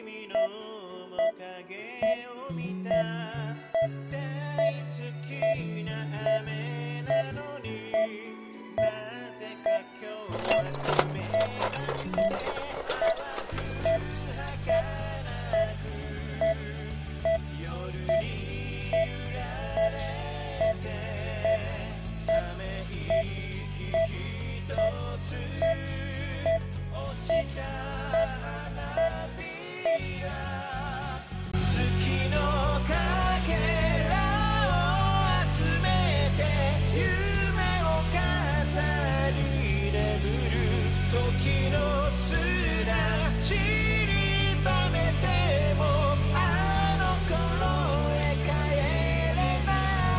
君の面影を見た。大好きな雨なのになぜか今日は冷たくて淡く儚く夜に揺られてため息ひとつ落ちた花びら月のかけらを集めて夢を飾り眠る時の砂散りばめてもあの頃へ帰れない。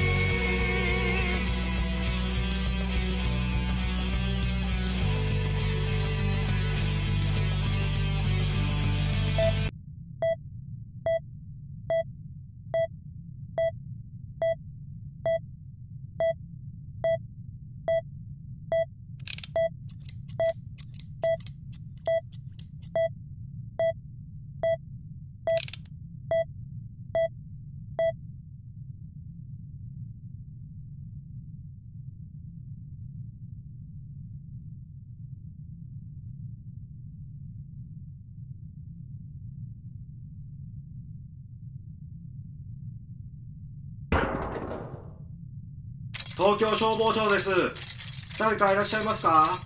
東京消防庁です。誰かいらっしゃいますか？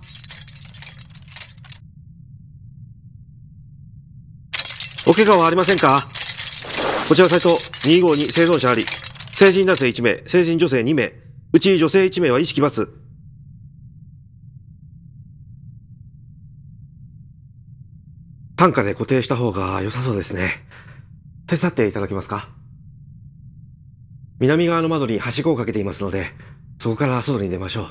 お怪我はありませんか？こちらサイト252生存者あり。成人男性1名、成人女性2名、うち女性1名は意識バツ。担架で固定した方が良さそうですね。手伝っていただけますか？南側の窓にはしごをかけていますので、そこから外に出ましょう。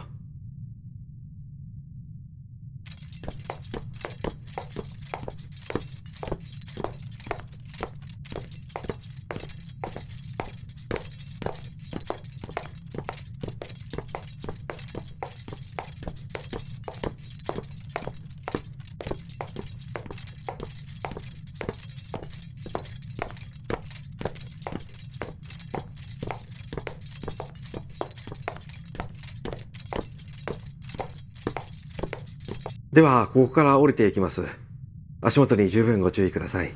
では、ここから降りていきます。足元に十分ご注意ください。